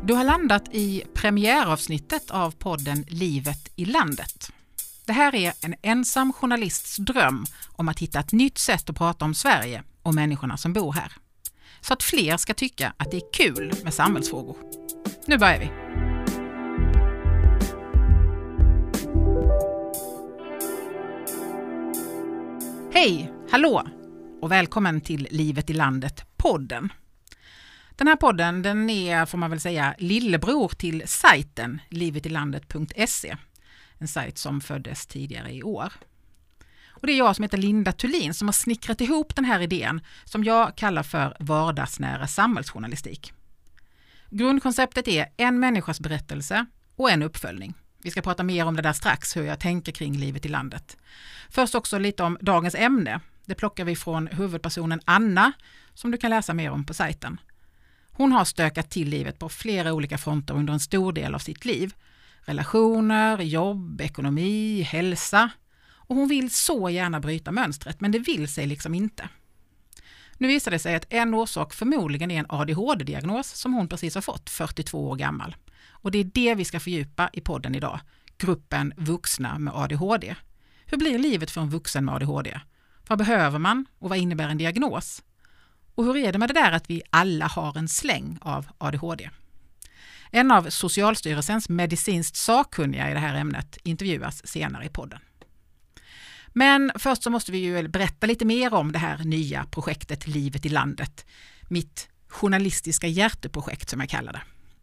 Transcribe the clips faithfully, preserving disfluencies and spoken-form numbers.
Du har landat i premiäravsnittet av podden Livet i landet. Det här är en ensam journalists dröm om att hitta ett nytt sätt att prata om Sverige och människorna som bor här. Så att fler ska tycka att det är kul med samhällsfrågor. Nu börjar vi. Hej, hallå och välkommen till Livet i landet-podden. Den här podden den är, får man väl säga, lillebror till sajten livetilandet punkt se. En sajt som föddes tidigare i år. Och det är jag som heter Linda Thulin som har snickrat ihop den här idén som jag kallar för vardagsnära samhällsjournalistik. Grundkonceptet är en människas berättelse och en uppföljning. Vi ska prata mer om det där strax, hur jag tänker kring livet i landet. Först också lite om dagens ämne. Det plockar vi från huvudpersonen Anna som du kan läsa mer om på sajten. Hon har stökat till livet på flera olika fronter under en stor del av sitt liv. Relationer, jobb, ekonomi, hälsa. Och hon vill så gärna bryta mönstret, men det vill sig liksom inte. Nu visar det sig att en orsak förmodligen är en A D H D-diagnos som hon precis har fått, fyrtiotvå år gammal. Och det är det vi ska fördjupa i podden idag. Gruppen vuxna med A D H D. Hur blir livet för en vuxen med A D H D? Vad behöver man och vad innebär en diagnos? Och hur är det med det där att vi alla har en släng av A D H D? En av Socialstyrelsens medicinskt sakkunniga i det här ämnet intervjuas senare i podden. Men först så måste vi ju berätta lite mer om det här nya projektet Livet i landet. Mitt journalistiska hjärteprojekt som jag kallar det.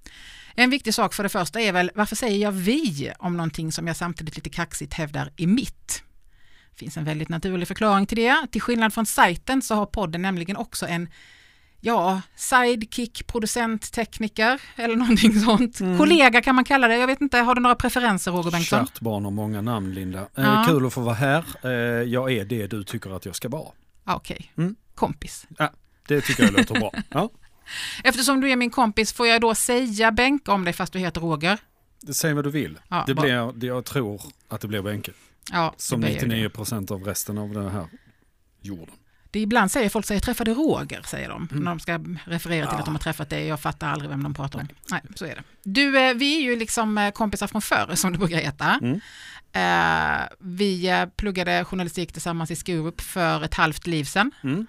En viktig sak för det första är väl, varför säger jag vi om någonting som jag samtidigt lite kaxigt hävdar är mitt? Det finns en väldigt naturlig förklaring till det. Till skillnad från sajten så har podden nämligen också en ja, sidekick, producent, tekniker eller någonting sånt. Mm. Kollega kan man kalla det. Jag vet inte, har du några preferenser, Roger Bengtsson? Kärt barn och många namn, Linda. Ja. Eh, kul att få vara här. Eh, jag är det du tycker att jag ska vara. Okej, okay. mm. Kompis. Ja, det tycker jag låter bra. Ja. Eftersom du är min kompis, får jag då säga Benke om dig fast du heter Roger? Säg vad du vill. Ja, det blir, det jag tror att det blir Benke. Ja, som nittionio procent av resten av den här jorden. Det ibland säger folk att jag träffade Roger, säger de. Mm. När de ska referera till ja. Att de har träffat dig. Jag fattar aldrig vem de pratar om. Nej, så är det. Du, vi är ju liksom kompisar från förr, som det brukar heta. Mm. Uh, vi pluggade journalistik tillsammans i Skurup för ett halvt liv sedan. Mm.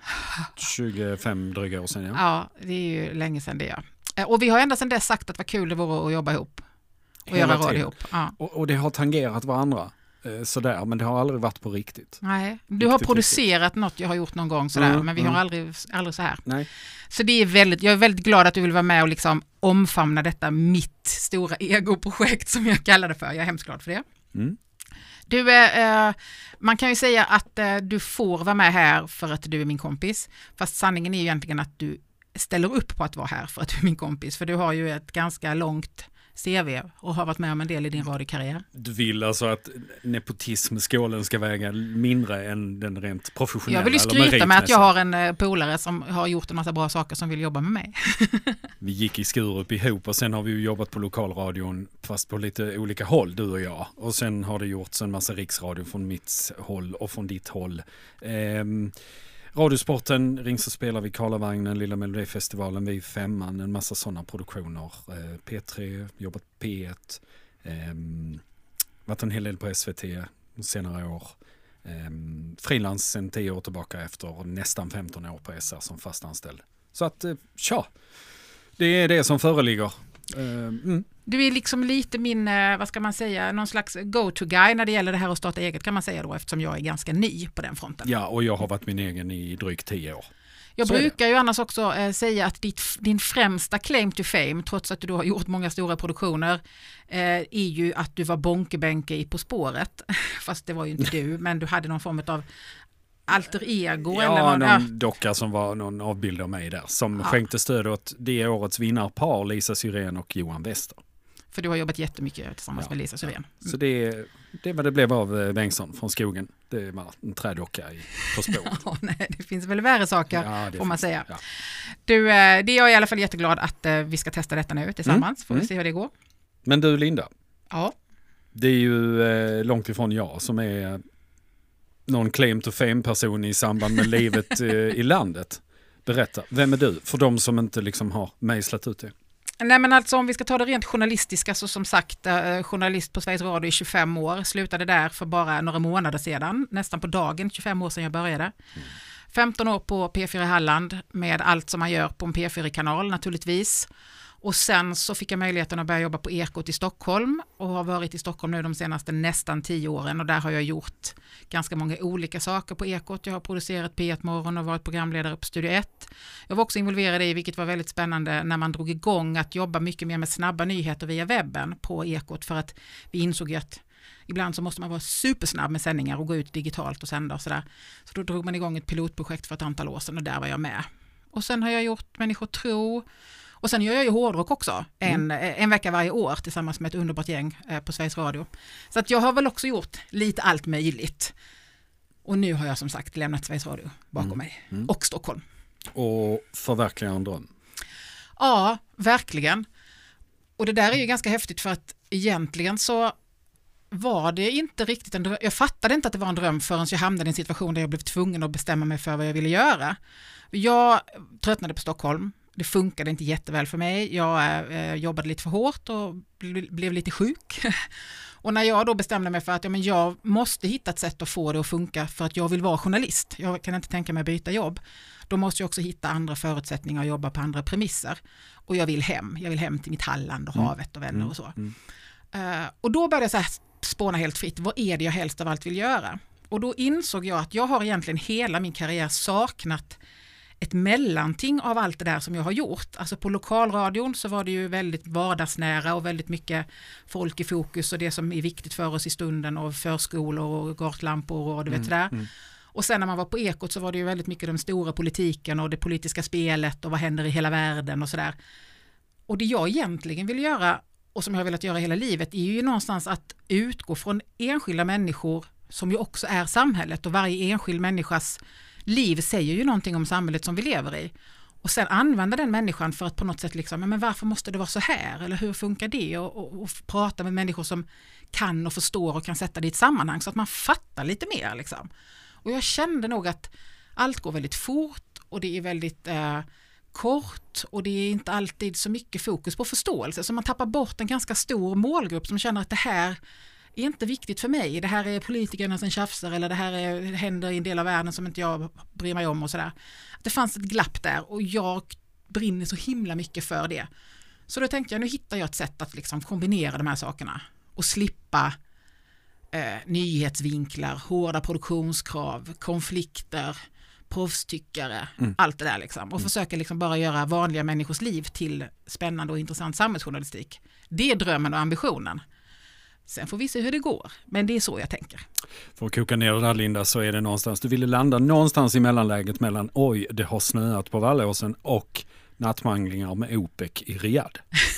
tjugofem dryga år sedan, ja. Ja, det är ju länge sedan det, ja. Uh, och vi har ända sedan dess sagt att vad kul det vore att jobba ihop. Och Hela göra radio ihop. Ja. Och, och det har tangerat varandra. Sådär, men det har aldrig varit på riktigt. Nej, du riktigt, har producerat riktigt. Något jag har gjort någon gång sådär, mm, men vi mm. har aldrig, aldrig så här. Nej. Så det är väldigt, jag är väldigt glad att du vill vara med och liksom omfamna detta mitt stora egoprojekt som jag kallar det för. Jag är hemskt glad för det. Mm. Du, eh, man kan ju säga att eh, du får vara med här för att du är min kompis. Fast sanningen är ju egentligen att du ställer upp på att vara här för att du är min kompis. För du har ju ett ganska långt C V och har varit med om en del i din radiokarriär. Du vill alltså att nepotismskålen ska väga mindre än den rent professionella? Jag vill ju skryta med att jag har en polare som har gjort en massa bra saker som vill jobba med mig. Vi gick i Skurup ihop och sen har vi ju jobbat på lokalradion fast på lite olika håll, du och jag. Och sen har det gjorts en massa riksradio från mitt håll och från ditt håll. Ehm, Radiosporten, Rings och spelar vid Karlavagnen, Lilla Melodifestivalen, vid Femman, en massa sådana produktioner. Eh, P tre, jobbat på P ett, eh, varit en hel del på S V T senare år. Eh, frilans sen tio år tillbaka efter nästan femton år på S R som fastanställd. Så att, eh, tja, det är det som föreligger. Eh, mm. Du är liksom lite min, vad ska man säga, någon slags go-to-guy när det gäller det här att starta eget kan man säga då, eftersom jag är ganska ny på den fronten. Ja, och jag har varit min egen i drygt tio år. Jag Så brukar ju annars också eh, säga att ditt, din främsta claim to fame, trots att du har gjort många stora produktioner, eh, är ju att du var bonkebänke i På spåret. Fast det var ju inte du, men du hade någon form av alter ego. Ja, eller någon, någon ja. docka som var någon avbild av mig där, som ja. skänkte stöd åt det årets vinnarpar, Lisa Syrén och Johan Wester. För du har jobbat jättemycket tillsammans ja, med Lisa Syrén. Ja. Så det, det var det blev av Bengtsson från skogen. Det var en trädocka i På spåret. Ja, nej, det finns väl värre saker, ja, får man säga. Ja. Du, det är jag i alla fall jätteglad att vi ska testa detta nu tillsammans. Mm. Får vi mm. se hur det går. Men du, Linda. Ja. Det är ju eh, långt ifrån jag som är någon claim to fame-person i samband med livet eh, i landet. Berätta, vem är du? För de som inte liksom har mejslat ut det. Nej, men alltså om vi ska ta det rent journalistiska, så som sagt, eh, journalist på Sveriges Radio i tjugofem år, slutade där för bara några månader sedan, nästan på dagen, tjugofem år sedan jag började. Mm. femton år på P fyra Halland med allt som man gör på en P fyra-kanal naturligtvis. Och sen så fick jag möjligheten att börja jobba på Ekot i Stockholm och har varit i Stockholm nu de senaste nästan tio åren, och där har jag gjort ganska många olika saker på Ekot. Jag har producerat P ett Morgon och varit programledare på Studio ett. Jag var också involverad i, vilket var väldigt spännande, när man drog igång att jobba mycket mer med snabba nyheter via webben på Ekot, för att vi insåg ju att ibland så måste man vara supersnabb med sändningar och gå ut digitalt och sända och sådär. Så då drog man igång ett pilotprojekt för ett antal år sedan och där var jag med. Och sen har jag gjort Människor tro. Och sen gör jag ju hårdrock också, en, mm. en vecka varje år tillsammans med ett underbart gäng eh, på Sveriges Radio. Så att jag har väl också gjort lite allt möjligt. Och nu har jag som sagt lämnat Sveriges Radio bakom mm. mig. Mm. Och Stockholm. Och förverkliga en dröm. Ja, verkligen. Och det där är ju ganska häftigt, för att egentligen så var det inte riktigt en dröm. Jag fattade inte att det var en dröm förrän jag hamnade i en situation där jag blev tvungen att bestämma mig för vad jag ville göra. Jag tröttnade på Stockholm. Det funkade inte jätteväl för mig. Jag eh, jobbade lite för hårt och ble, blev lite sjuk. Och när jag då bestämde mig för att ja, men jag måste hitta ett sätt att få det att funka, för att jag vill vara journalist. Jag kan inte tänka mig att byta jobb. Då måste jag också hitta andra förutsättningar och jobba på andra premisser. Och jag vill hem. Jag vill hem till mitt Halland och havet och vänner mm. och så. Mm. Uh, och då började jag så här spåna helt fritt. Vad är det jag helst av allt vill göra? Och då insåg jag att jag har egentligen hela min karriär saknat ett mellanting av allt det där som jag har gjort. Alltså på lokalradion så var det ju väldigt vardagsnära och väldigt mycket folk i fokus och det som är viktigt för oss i stunden, och förskolor och gatlampor och du vet mm, sådär. Mm. Och sen när man var på Ekot så var det ju väldigt mycket den stora politiken och det politiska spelet och vad händer i hela världen och sådär. Och det jag egentligen vill göra, och som jag har velat göra hela livet, är ju någonstans att utgå från enskilda människor som ju också är samhället, och varje enskild människas liv säger ju någonting om samhället som vi lever i. Och sen använda den människan för att på något sätt liksom, men varför måste det vara så här? Eller hur funkar det? Och, och, och prata med människor som kan och förstår och kan sätta det i ett sammanhang så att man fattar lite mer liksom. Och jag kände nog att allt går väldigt fort och det är väldigt eh, kort och det är inte alltid så mycket fokus på förståelse. Så man tappar bort en ganska stor målgrupp som känner att det här är inte viktigt för mig. Det här är politikerna som tjafsar, eller det här är, händer i en del av världen som inte jag bryr mig om och sådär. Det fanns ett glapp där och jag brinner så himla mycket för det. Så då tänkte jag, nu hittar jag ett sätt att liksom kombinera de här sakerna och slippa eh, nyhetsvinklar, hårda produktionskrav, konflikter, proffstyckare, mm. allt det där liksom. Och mm. försöka liksom bara göra vanliga människors liv till spännande och intressant samhällsjournalistik. Det är drömmen och ambitionen. Sen får vi se hur det går, men det är så jag tänker. För att koka ner det där, Linda, så är det någonstans, du ville landa någonstans i mellanläget mellan oj, det har snöat på Vallåsen och nattmanglingar med OPEC i Riyadh.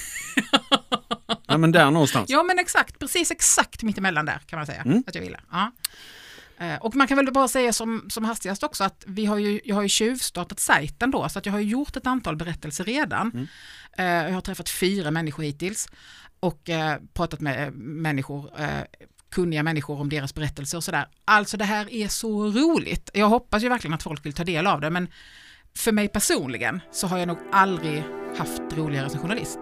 Ja, men där någonstans. Ja, men exakt, precis exakt mitt emellan där kan man säga mm. att jag ville. Ja. Och man kan väl bara säga som, som hastigast också att vi har ju, jag har ju tjuvstartat sajten då, så att jag har gjort ett antal berättelser redan. Mm. Jag har träffat fyra människor hittills och eh, pratat med människor, eh, kunniga människor om deras berättelser och sådär. Alltså det här är så roligt. Jag hoppas ju verkligen att folk vill ta del av det, men för mig personligen så har jag nog aldrig haft roligare som journalist.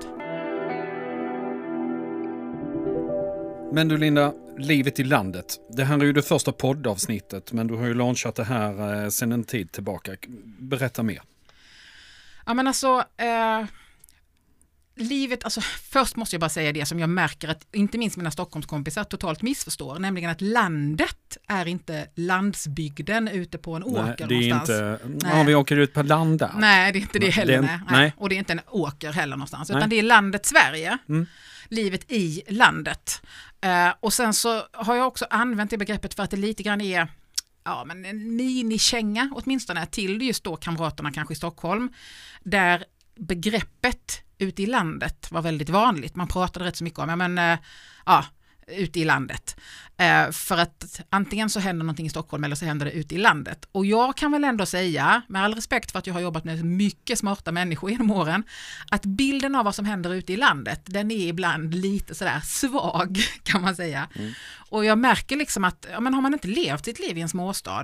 Men du Linda, livet i landet. Det här är ju det första poddavsnittet, men du har ju launchat det här eh, sedan en tid tillbaka. Berätta mer. Ja men alltså... Eh... Livet, alltså först måste jag bara säga det som jag märker att inte minst mina Stockholmskompisar totalt missförstår, nämligen att landet är inte landsbygden ute på en åker nej, det är någonstans. Inte, ja, vi åker ut på land där. Nej, det är inte det heller. Det är, nej. Nej. Och det är inte en åker heller någonstans, nej. Utan det är landet Sverige. Mm. Livet i landet. Uh, och sen så har jag också använt det begreppet för att det lite grann är ja, men en minikänga åtminstone till just då kamraterna kanske i Stockholm, där begreppet ute i landet var väldigt vanligt. Man pratade rätt så mycket om, ja men äh, ja, ute i landet. Äh, för att antingen så händer någonting i Stockholm eller så händer det ute i landet. Och jag kan väl ändå säga, med all respekt för att jag har jobbat med mycket smarta människor genom åren, att bilden av vad som händer ute i landet, den är ibland lite sådär svag kan man säga. Mm. Och jag märker liksom att ja, men har man inte levt sitt liv i en småstad,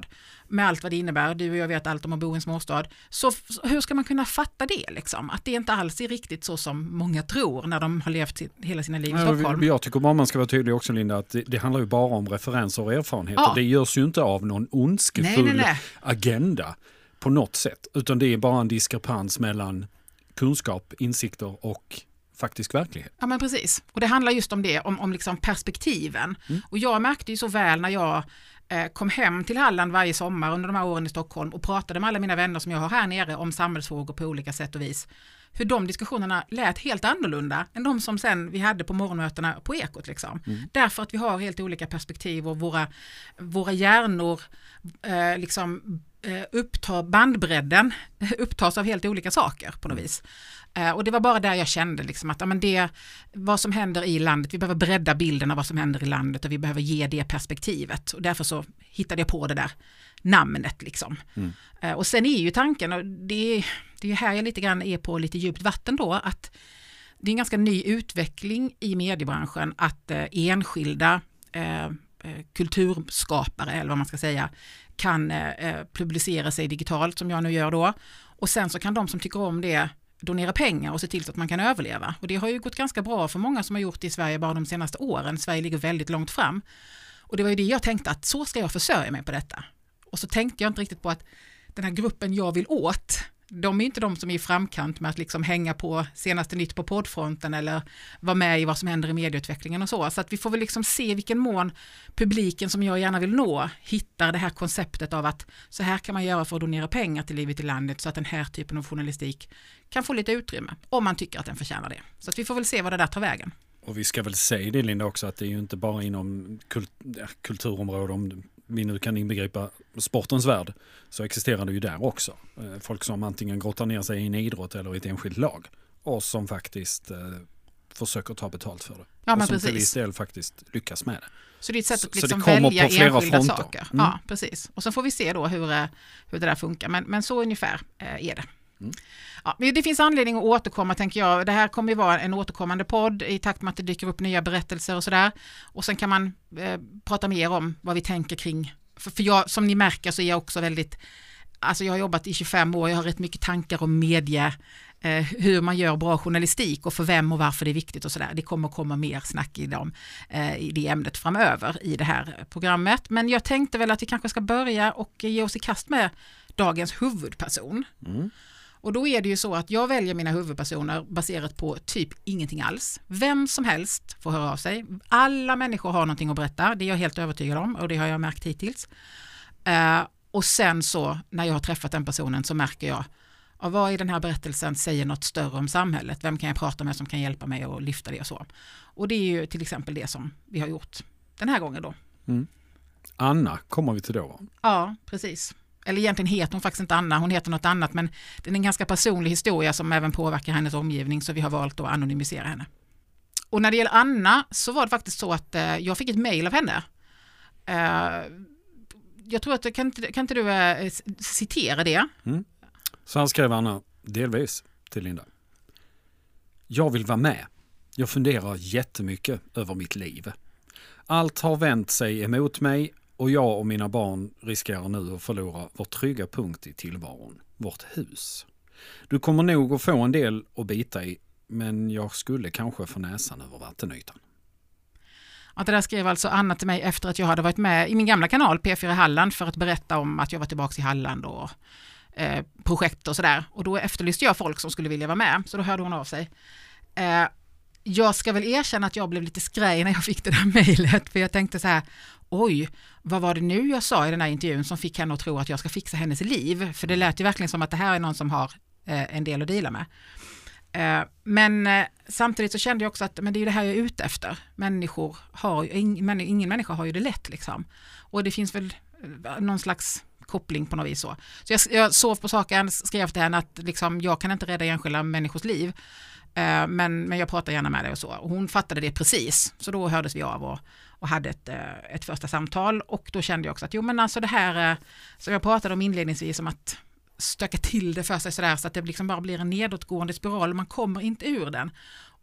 med allt vad det innebär. Du och jag vet allt om att bo i en småstad. Så hur ska man kunna fatta det liksom? Att det inte alls är riktigt så som många tror när de har levt hela sina liv i Stockholm. Jag tycker bara man ska vara tydlig också, Linda, att det, det handlar ju bara om referenser och erfarenheter. Ja. Det görs ju inte av någon ondskefull nej, nej, nej. agenda på något sätt. Utan det är bara en diskrepans mellan kunskap, insikter och faktisk verklighet. Ja, men precis. Och det handlar just om det, om, om liksom perspektiven. Mm. Och jag märkte ju så väl när jag eh, kom hem till Halland varje sommar under de här åren i Stockholm och pratade med alla mina vänner som jag har här nere om samhällsfrågor på olika sätt och vis. Hur de diskussionerna lät helt annorlunda än de som sen vi hade på morgonmötena på Ekot. Liksom. Mm. Därför att vi har helt olika perspektiv och våra, våra hjärnor eh, liksom eh, upptar bandbredden upptas av helt olika saker på något vis. Eh, och det var bara där jag kände liksom att ja, men det, vad som händer i landet, vi behöver bredda bilden av vad som händer i landet och vi behöver ge det perspektivet. Och därför så hittade jag på det där namnet liksom. Mm. Eh, och sen är ju tanken, och det, det är här jag lite grann är på lite djupt vatten då, att det är en ganska ny utveckling i mediebranschen att eh, enskilda eh, kulturskapare eller vad man ska säga kan eh, publicera sig digitalt som jag nu gör då. Och sen så kan de som tycker om det donera pengar och se till så att man kan överleva. Och det har ju gått ganska bra för många som har gjort det i Sverige bara de senaste åren. Sverige ligger väldigt långt fram. Och det var ju det jag tänkte att så ska jag försörja mig på detta. Och så tänkte jag inte riktigt på att den här gruppen jag vill åt, de är inte de som är i framkant med att liksom hänga på senaste nytt på poddfronten eller vara med i vad som händer i medieutvecklingen och så. Så att vi får väl liksom se vilken mån publiken som jag gärna vill nå hittar det här konceptet av att så här kan man göra för att donera pengar till Livet i landet så att den här typen av journalistik kan få lite utrymme om man tycker att den förtjänar det. Så att vi får väl se vad det där tar vägen. Och vi ska väl säga det, Linda, också att det är ju inte bara inom kult- kulturområden, om vi nu kan inbegripa sportens värld, så existerar det ju där också. Folk som antingen grottar ner sig i en idrott eller i ett enskilt lag och som faktiskt eh, försöker ta betalt för det. Ja, men och som precis. till viss del faktiskt lyckas med det. Så det är ett sätt att så, liksom så välja enskilda fronter. saker. Mm. Ja, precis. Och så får vi se då hur, hur det där funkar. Men, men så ungefär eh, är det. Mm. Ja, men det finns anledning att återkomma, tänker jag. Det här kommer ju vara en återkommande podd i takt med att det dyker upp nya berättelser och sådär. Och sen kan man eh, prata mer om vad vi tänker kring. För, för jag, som ni märker så är jag också väldigt, alltså jag har jobbat i tjugofem år, jag har rätt mycket tankar om media, eh, hur man gör bra journalistik och för vem och varför det är viktigt och sådär. Det kommer komma mer snack i, dem, eh, i det ämnet framöver i det här programmet. Men jag tänkte väl att vi kanske ska börja och ge oss i kast med dagens huvudperson. Mm. Och då är det ju så att jag väljer mina huvudpersoner baserat på typ ingenting alls. Vem som helst får höra av sig. Alla människor har någonting att berätta. Det är jag helt övertygad om och det har jag märkt hittills. Uh, och sen så när jag har träffat den personen så märker jag att vad i den här berättelsen säger något större om samhället. Vem kan jag prata med som kan hjälpa mig att lyfta det och så. Och det är ju till exempel det som vi har gjort den här gången då. Mm. Anna kommer vi till då. Ja, precis. Eller egentligen heter hon faktiskt inte Anna, hon heter något annat, men det är en ganska personlig historia som även påverkar hennes omgivning, så vi har valt att anonymisera henne. Och när det gäller Anna så var det faktiskt så att eh, jag fick ett mejl av henne. Eh, jag tror att, kan inte, kan inte du eh, citera det? Mm. Så han skrev Anna delvis till Linda. Jag vill vara med. Jag funderar jättemycket över mitt liv. Allt har vänt sig emot mig. Och jag och mina barn riskerar nu att förlora vår trygga punkt i tillvaron, vårt hus. Du kommer nog att få en del att bita i, men jag skulle kanske få näsan över vattenytan. Ja, det där skrev alltså Anna till mig efter att jag hade varit med i min gamla kanal P fyra Halland för att berätta om att jag var tillbaka i Halland och eh, projekt och sådär. Och då efterlyste jag folk som skulle vilja vara med, så då hörde hon av sig. Eh, jag ska väl erkänna att jag blev lite skraj när jag fick det där mejlet, för jag tänkte så här: oj, vad var det nu jag sa i den här intervjun som fick henne att tro att jag ska fixa hennes liv? För det lät ju verkligen som att det här är någon som har eh, en del att dela med. Eh, men eh, samtidigt så kände jag också att men det är ju det här jag är ute efter. Människor har ju, ing, ingen människa har ju det lätt liksom. Och det finns väl eh, någon slags koppling på något vis så. Så jag, jag sov på saken, skrev till henne att liksom, jag kan inte rädda enskilda människors liv. Eh, men, men jag pratar gärna med dig och så. Och hon fattade det precis. Så då hördes vi av och och hade ett, ett första samtal, och då kände jag också att jo men alltså det här som jag pratade om inledningsvis om att stöka till det för sig sådär så att det liksom bara blir en nedåtgående spiral och man kommer inte ur den.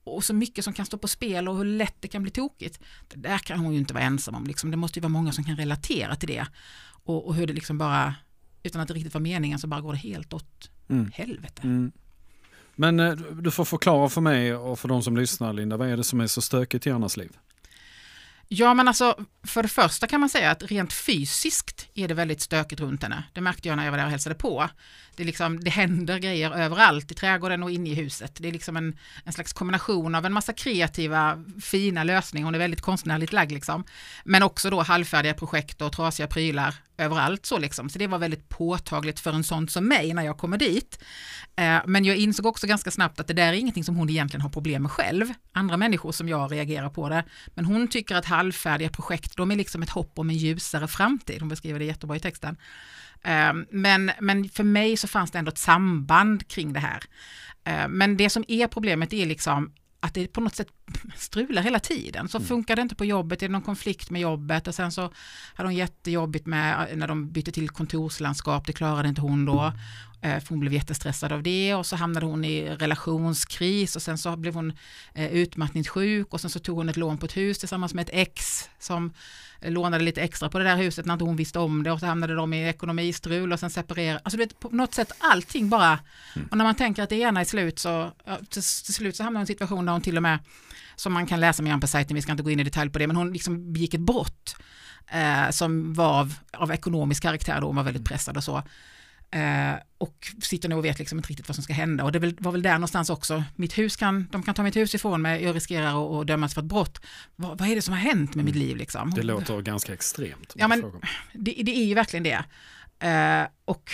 och så mycket som kan stå på spel och hur lätt det kan bli tokigt. Det där kan hon ju inte vara ensam om. Liksom. Det måste ju vara många som kan relatera till det. Och, och hur det liksom bara, utan att det riktigt var meningen, så bara går det helt åt mm. helvete. Mm. Men eh, du får förklara för mig och för de som lyssnar, Linda, vad är det som är så stökigt i Annas liv? Ja, men alltså för det första kan man säga att rent fysiskt är det väldigt stökigt runt henne. Det märkte jag när jag var där och hälsade på. Det, är liksom, det händer grejer överallt i trädgården och inne i huset. Det är liksom en, en slags kombination av en massa kreativa, fina lösningar. Hon är väldigt konstnärligt lagd liksom. Men också då halvfärdiga projekt och trasiga prylar överallt så liksom. Så det var väldigt påtagligt för en sån som mig när jag kommer dit. Eh, men jag insåg också ganska snabbt att det där är ingenting som hon egentligen har problem med själv. Andra människor som jag reagerar på det. Men hon tycker att halvfärdiga projekt, de är liksom ett hopp om en ljusare framtid. Hon beskriver det jättebra i texten. Eh, men, men för mig så fanns det ändå ett samband kring det här. Eh, men det som är problemet är liksom att det på något sätt strular hela tiden. Så funkar det inte på jobbet, är det någon konflikt med jobbet, och sen så hade hon jättejobbigt med när de bytte till kontorslandskap, det klarade inte hon då. För hon blev jättestressad av det, och så hamnade hon i relationskris, och sen så blev hon utmattningssjuk, och sen så tog hon ett lån på ett hus tillsammans med ett ex som lånade lite extra på det där huset när inte hon visste om det, och så hamnade de i ekonomistrul och sen separerade. Alltså det, på något sätt allting bara, mm. och när man tänker att det ena är slut, så till, till slut så hamnar hon i en situation där hon till och med, som man kan läsa mer om på sajten, vi ska inte gå in i detalj på det, men hon liksom begick ett brott eh, som var av, av ekonomisk karaktär då, hon var väldigt pressad och så. Uh, och sitter nu och vet liksom inte riktigt vad som ska hända, och det var väl där någonstans också, mitt hus kan, de kan ta mitt hus ifrån mig, jag riskerar att dömas för ett brott. Va, vad är det som har hänt med mitt liv liksom? Det låter ganska extremt. Ja, men det, det är ju verkligen det. Uh, och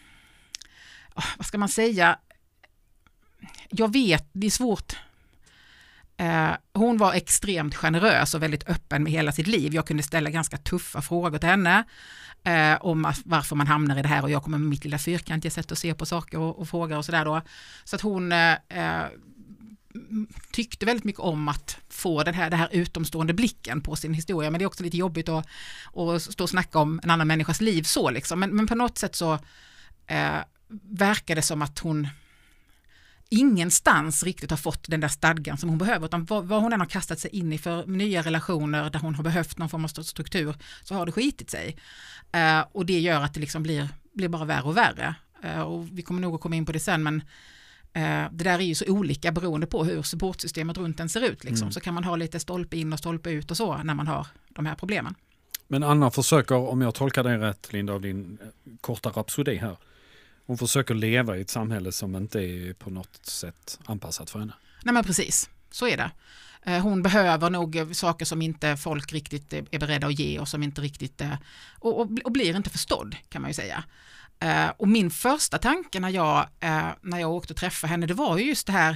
uh, vad ska man säga, jag vet, det är svårt. Uh, hon var extremt generös och väldigt öppen med hela sitt liv. Jag kunde ställa ganska tuffa frågor till henne eh, om varför man hamnar i det här, och jag kommer med mitt lilla fyrkantiga sätt att se på saker och, och fråga och sådär då. Så att hon eh, tyckte väldigt mycket om att få den här, det här utomstående blicken på sin historia, men det är också lite jobbigt att, att stå och snacka om en annan människas liv så liksom. Men, men på något sätt så eh, verkar det som att hon ingenstans riktigt har fått den där stadgan som hon behöver, utan vad, vad hon än har kastat sig in i för nya relationer där hon har behövt någon form av struktur, så har det skitit sig. Uh, och det gör att det liksom blir, blir bara värre och värre. Uh, och vi kommer nog att komma in på det sen, men uh, det där är ju så olika beroende på hur supportsystemet runt den ser ut. Liksom. Mm. Så kan man ha lite stolpe in och stolpe ut och så när man har de här problemen. Men Anna försöker, om jag tolkar dig rätt, Linda, av din korta rapsodi här, hon försöker leva i ett samhälle som inte är på något sätt anpassat för henne. Nej, men precis, så är det. Hon behöver nog saker som inte folk riktigt är beredda att ge, och som inte riktigt och, och, och blir inte förstådd, kan man ju säga. Och min första tanke när jag, när jag åkte och träffade henne, det var ju just det här,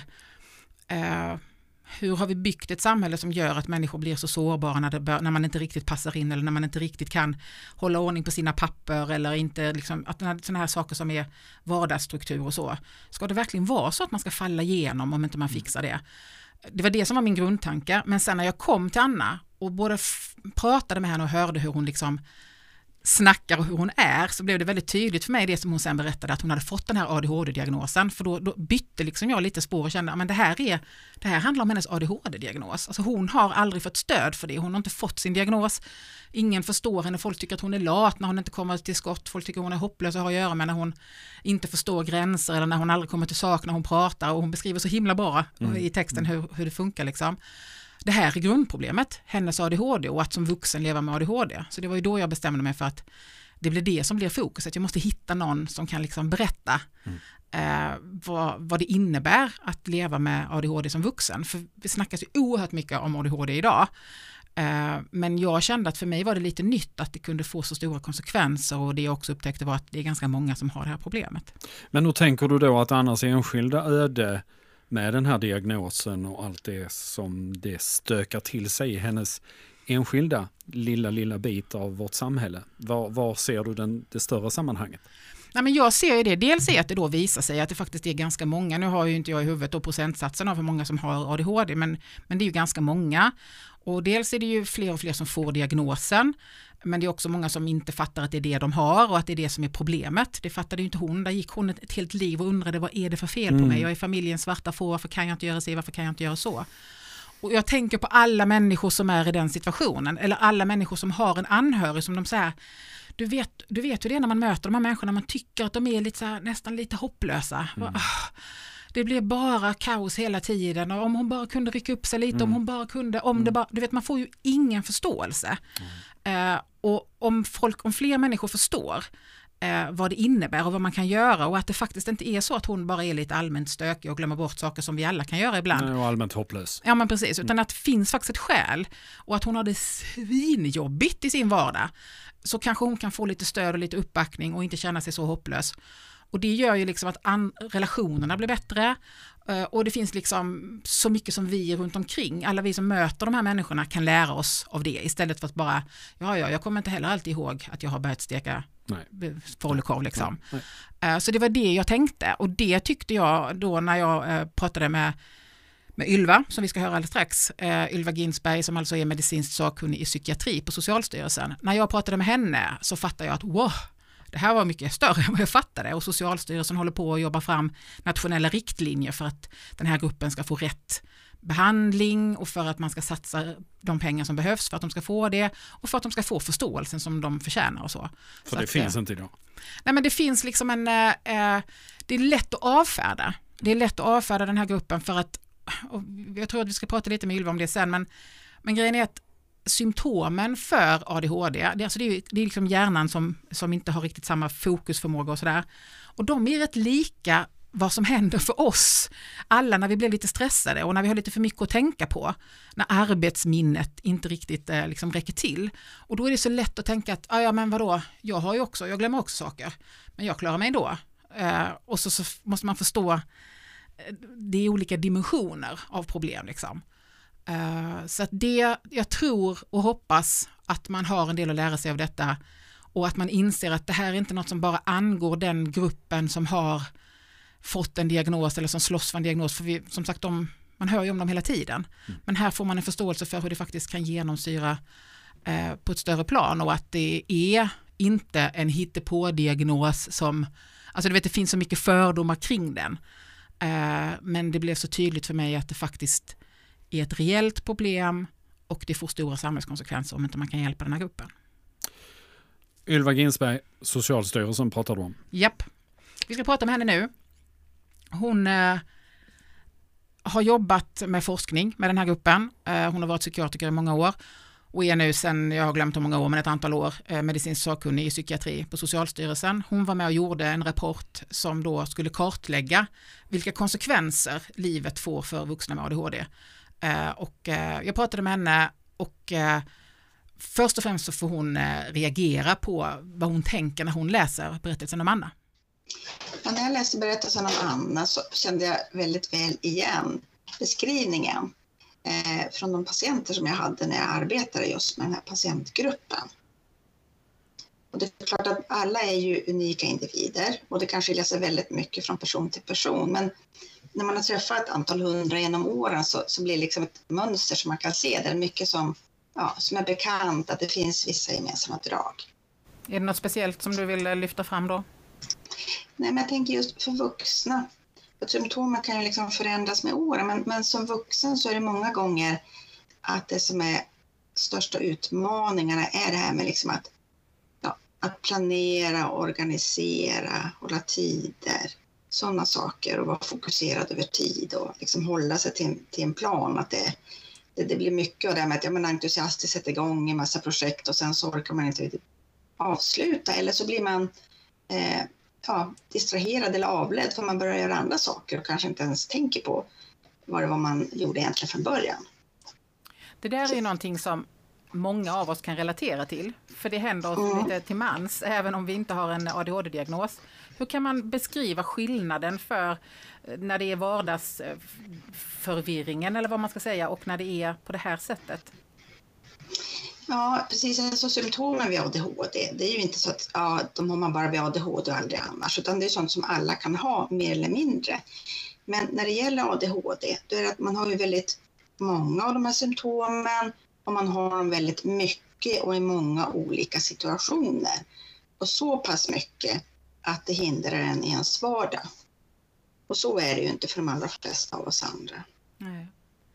hur har vi byggt ett samhälle som gör att människor blir så sårbara när, det bör, när man inte riktigt passar in, eller när man inte riktigt kan hålla ordning på sina papper, eller inte liksom, att sådana här saker som är vardagsstruktur och så. Ska det verkligen vara så att man ska falla igenom om inte man fixar det? Det var det som var min grundtanke, men sen när jag kom till Anna och både f- pratade med henne och hörde hur hon liksom snackar och hur hon är, så blev det väldigt tydligt för mig det som hon sen berättade, att hon hade fått den här A D H D-diagnosen, för då, då bytte liksom jag lite spår och kände, men det här är det här handlar om hennes A D H D-diagnos. Alltså hon har aldrig fått stöd för det, hon har inte fått sin diagnos. Ingen förstår henne, folk tycker att hon är lat när hon inte kommer till skott, folk tycker att hon är hopplös att ha att göra med när hon inte förstår gränser, eller när hon aldrig kommer till sak när hon pratar, och hon beskriver så himla bra mm. i texten hur, hur det funkar liksom. Det här är grundproblemet, hennes A D H D, och att som vuxen leva med A D H D. Så det var ju då jag bestämde mig för att det blir det som blir fokuset. Jag måste hitta någon som kan liksom berätta mm. eh, vad, vad det innebär att leva med A D H D som vuxen. För vi snackas ju oerhört mycket om A D H D idag. Eh, men jag kände att för mig var det lite nytt att det kunde få så stora konsekvenser, och det jag också upptäckte var att det är ganska många som har det här problemet. Men hur tänker du då att Annas enskilda öde med den här diagnosen och allt det som det stökar till sig i hennes enskilda lilla, lilla bit av vårt samhälle? Var, var ser du den, det större sammanhanget? Nej, men jag ser ju det. Dels är att det då visar sig att det faktiskt är ganska många. Nu har ju inte jag i huvudet då procentsatsen av hur många som har A D H D, men, men det är ju ganska många. Och dels är det ju fler och fler som får diagnosen, men det är också många som inte fattar att det är det de har och att det är det som är problemet. Det fattade ju inte hon. Där gick hon ett, ett helt liv och undrade, vad är det för fel på Mm. mig? Jag är familjens svarta får, varför kan jag inte göra så? Varför kan jag inte göra så? Och jag tänker på alla människor som är i den situationen, eller alla människor som har en anhörig som de säger, du vet, du vet hur det är när man möter de här människorna, man tycker att de är lite så här, nästan lite hopplösa. Mm. Det blir bara kaos hela tiden, och om hon bara kunde rycka upp sig lite, mm. om hon bara kunde, om mm. det bara, du vet, man får ju ingen förståelse. Mm. Uh, och om folk, om fler människor förstår uh, vad det innebär och vad man kan göra, och att det faktiskt inte är så att hon bara är lite allmänt stökig och glömmer bort saker som vi alla kan göra ibland. Nej, och allmänt hopplös. Ja, men precis, utan mm. att det finns faktiskt ett skäl, och att hon har det svinjobbigt i sin vardag, så kanske hon kan få lite stöd och lite uppbackning och inte känna sig så hopplös. Och det gör ju liksom att an- relationerna blir bättre, uh, och det finns liksom så mycket som vi runt omkring, alla vi som möter de här människorna, kan lära oss av det, istället för att bara, ja, ja jag kommer inte heller alltid ihåg att jag har börjat steka falukorv liksom. Nej, nej. Uh, så det var det jag tänkte, och det tyckte jag då när jag uh, pratade med med Ylva, som vi ska höra alldeles strax, uh, Ylva Ginsberg, som alltså är medicinskt sakkunnig i psykiatri på Socialstyrelsen. När jag pratade med henne så fattade jag att wow, det här var mycket större än vad jag fattade, och Socialstyrelsen håller på att jobba fram nationella riktlinjer för att den här gruppen ska få rätt behandling, och för att man ska satsa de pengar som behövs för att de ska få det, och för att de ska få förståelsen som de förtjänar och så. För så det att, finns inte idag. Nej, men det finns liksom en, eh, det är lätt att avfärda. Det är lätt att avfärda den här gruppen, för att, och jag tror att vi ska prata lite med Ylva om det sen, men, men grejen är att symptomen för A D H D, det, alltså det är, det är liksom hjärnan som, som inte har riktigt samma fokusförmåga och sådär. Och de är rätt lika vad som händer för oss alla när vi blir lite stressade och när vi har lite för mycket att tänka på, när arbetsminnet inte riktigt eh, liksom räcker till. Och då är det så lätt att tänka att, ja men vadå, jag har ju också, jag glömmer också saker, men jag klarar mig då. Eh, och så, så måste man förstå, eh, det är olika dimensioner av problem liksom. Uh, så att det, jag tror och hoppas att man har en del att lära sig av detta, och att man inser att det här är inte något som bara angår den gruppen som har fått en diagnos eller som slåss för en diagnos, för vi, som sagt, de, man hör ju om dem hela tiden. Mm. Men här får man en förståelse för hur det faktiskt kan genomsyra uh, på ett större plan, och att det är inte en hittepå-diagnos som, alltså du vet, det finns så mycket fördomar kring den, uh, men det blev så tydligt för mig att det faktiskt är ett reellt problem, och det får stora samhällskonsekvenser om inte man kan hjälpa den här gruppen. Ylva Ginsberg, Socialstyrelsen pratar du om. Japp. Vi ska prata med henne nu. Hon eh, har jobbat med forskning med den här gruppen. Eh, hon har varit psykiatriker i många år och är nu sedan, jag har glömt hur många år, men ett antal år, eh, medicinskt sakkunnig i psykiatri på Socialstyrelsen. Hon var med och gjorde en rapport som då skulle kartlägga vilka konsekvenser livet får för vuxna med A D H D. Uh, och uh, jag pratade med henne, och uh, först och främst så får hon uh, reagera på vad hon tänker när hon läser berättelsen om Anna. Ja, när jag läste berättelsen om Anna så kände jag väldigt väl igen beskrivningen eh, från de patienter som jag hade när jag arbetade just med den här patientgruppen. Och det är klart att alla är ju unika individer, och det kan skilja sig väldigt mycket från person till person, men när man har träffat ett antal hundra genom åren så, så blir det liksom ett mönster som man kan se. Det är mycket som, ja, som är bekant, att det finns vissa gemensamma drag. Är det något speciellt som du vill lyfta fram då? Nej, men jag tänker just för vuxna. För symptomen kan ju liksom förändras med åren, men, men som vuxen så är det många gånger att det som är största utmaningarna är det här med liksom att, ja, att planera, organisera, hålla tider. Sådana saker, och vara fokuserad över tid och liksom hålla sig till, till en plan. Att det, det, det blir mycket av det med att ja, man entusiastiskt sätter igång en massa projekt och sen så orkar man inte riktigt avsluta. Eller så blir man eh, ja, distraherad eller avledd för man börjar göra andra saker och kanske inte ens tänker på vad det var man gjorde egentligen från början. Det där är ju någonting som många av oss kan relatera till. För det händer oss mm. lite till mans, även om vi inte har en A D H D-diagnos. Hur kan man beskriva skillnaden för när det är vardagsförvirringen, eller vad man ska säga, och när det är på det här sättet? Ja, precis. Alltså, symptomen vid A D H D, det är ju inte så att ja, de har man bara vid A D H D och aldrig annars, utan det är sånt som alla kan ha mer eller mindre. Men när det gäller A D H D, då är det att man har ju väldigt många av de här symptomen och man har dem väldigt mycket och i många olika situationer. Och så pass mycket att det hindrar en i ens vardag. Och så är det ju inte för de allra flesta av oss andra. Nej.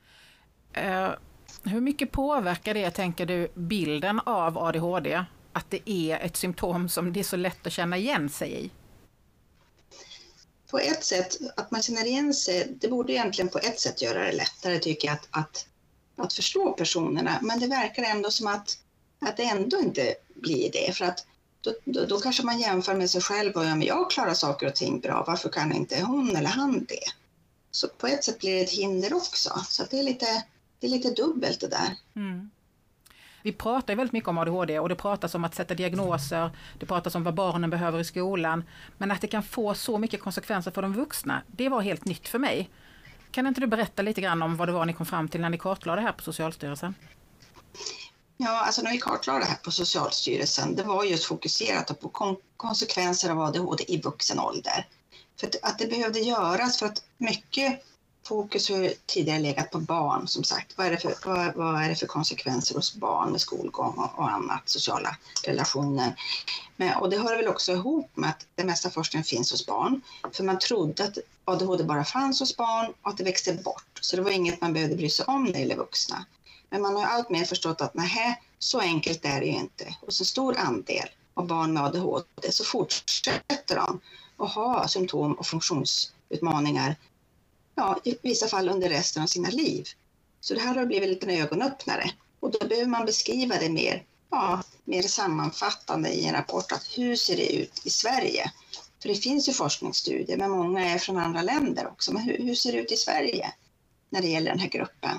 Uh, hur mycket påverkar det, tänker du, bilden av A D H D? Att det är ett symptom som det är så lätt att känna igen sig i? På ett sätt, att man känner igen sig, det borde egentligen på ett sätt göra det lättare, tycker jag, att, att, att förstå personerna. Men det verkar ändå som att, att det ändå inte blir det. För att då, då, då kanske man jämför med sig själv och ja, men jag klarar saker och ting bra, varför kan inte hon eller han det? Så på ett sätt blir det ett hinder också. Så att det, är lite, det är lite dubbelt det där. Mm. Vi pratar ju väldigt mycket om A D H D och det pratas om att sätta diagnoser, det pratas om vad barnen behöver i skolan, men att det kan få så mycket konsekvenser för de vuxna, det var helt nytt för mig. Kan inte du berätta lite grann om vad det var ni kom fram till när ni kartlade det här på Socialstyrelsen? Ja, alltså när vi kartlade det här på Socialstyrelsen, det var just fokuserat på kon- konsekvenser av A D H D i vuxen ålder. För att, att det behövde göras, för att mycket fokus har tidigare legat på barn, som sagt. Vad är det för, vad, vad är det för konsekvenser hos barn med skolgång och, och annat, sociala relationer. Men, och det hör väl också ihop med att det mesta forskningen finns hos barn. För man trodde att A D H D bara fanns hos barn och att det växte bort. Så det var inget man behövde bry sig om när det gäller vuxna. Men man har allt mer förstått att nej, så enkelt är det ju inte. Hos en stor andel av barn med A D H D så fortsätter de att ha symptom och funktionsutmaningar, ja, i vissa fall under resten av sina liv. Så det här har blivit lite en ögonöppnare. Och då behöver man beskriva det mer, ja, mer sammanfattande i en rapport. Att hur ser det ut i Sverige? För det finns ju forskningsstudier, men många är från andra länder också. Men hur, hur ser det ut i Sverige när det gäller den här gruppen?